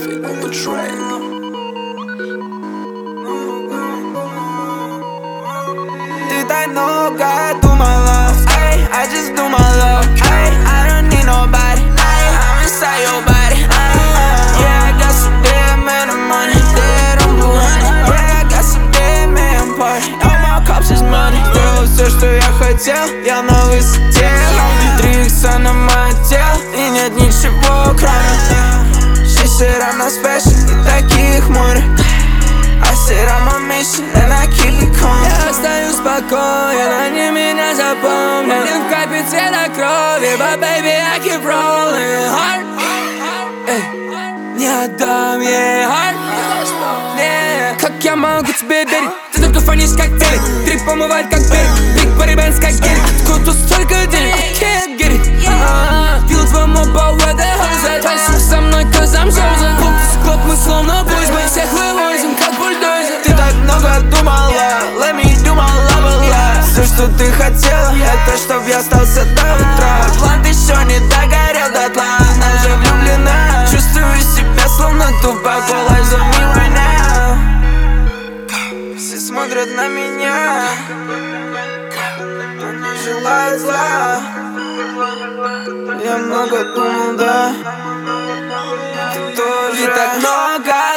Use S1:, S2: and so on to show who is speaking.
S1: Boy on the track.
S2: Ты так много думала, ay, I just do my love, ay, I don't need nobody, ay, I'm inside your body, ay, yeah, I got some damn amount of money, dead on blue honey, yeah, I got some damn man party, all my cups is money. Сделал все, что я хотел, я на высоте, 3 икса на мое тело, и нет ничего кроме. She said I'm not special, и таких море. I said I'm on mission, and I keep it calm.
S3: Я остаюсь спокоен, они меня запомнят. Один в капе цвета крови, but baby I keep rolling hard. Не отдам ей heart. Как я могу тебе верить? Ты только фонишь как телек. Трип помывает как берег. Big body bands как гелик. Откуда столько денег? I can't get it. Пил твоему по where the hell's Танцуй со мной, cause I'm chosen. Клуб в клуб, мы словно boys. Мы всех вывозим, как бульдозер.
S2: Ты так много думала, let me do my love life. Все, что ты хотела, это чтоб я остался до утра. План еще не догорел дотла, она уже влюблена. Чувствую себя словно тупак, all eyes on me right now. Все смотрят на меня, они желают зла. Я много думал, да, ты тоже. И так много